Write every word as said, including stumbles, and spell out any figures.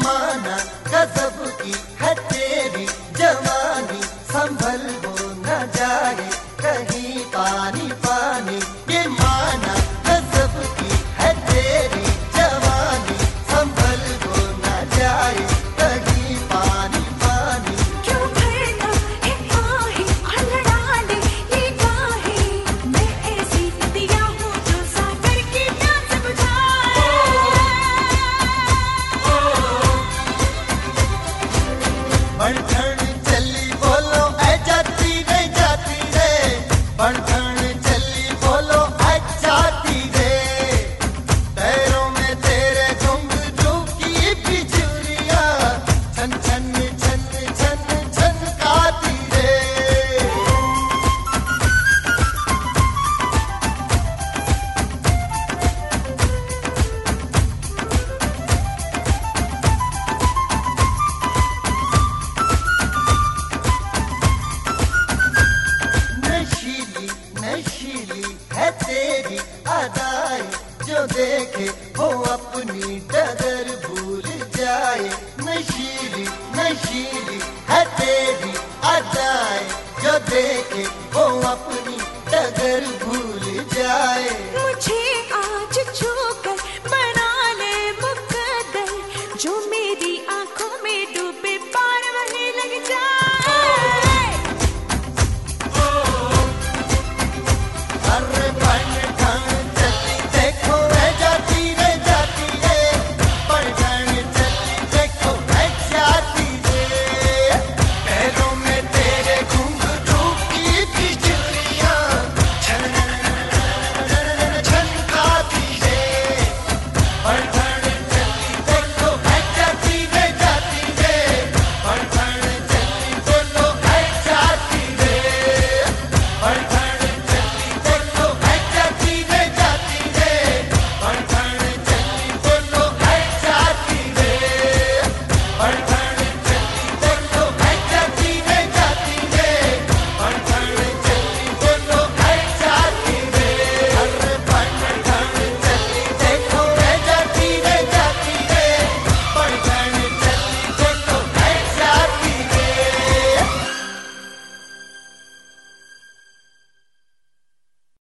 माना गजब की है तेरी जवानी, संभल हो न जाए कहीं पानी पानी। ये माना गजब की है तेरी जवानी, संभल हो न जाए कहीं पानी पानी। क्यों भरना है आहे अनड़ाले ये काहे, मैं ऐसी दिया हूँ जो सागर की प्यास बुझाए। बढ़ चली बोलो ऐ जाती रे जाती रे, बढ़ चली बोलो ऐ जाती रे। पैरों में तेरे घुंघरू की बिजुरियां छन छन छन छन छनकाती रे। नशीली नशीली है तेरी अदाएं, जो देखे वो अपनी डगर भूल जाए। नशीली नशीली है तेरी अदाएं, जो देखे वो अपनी डगर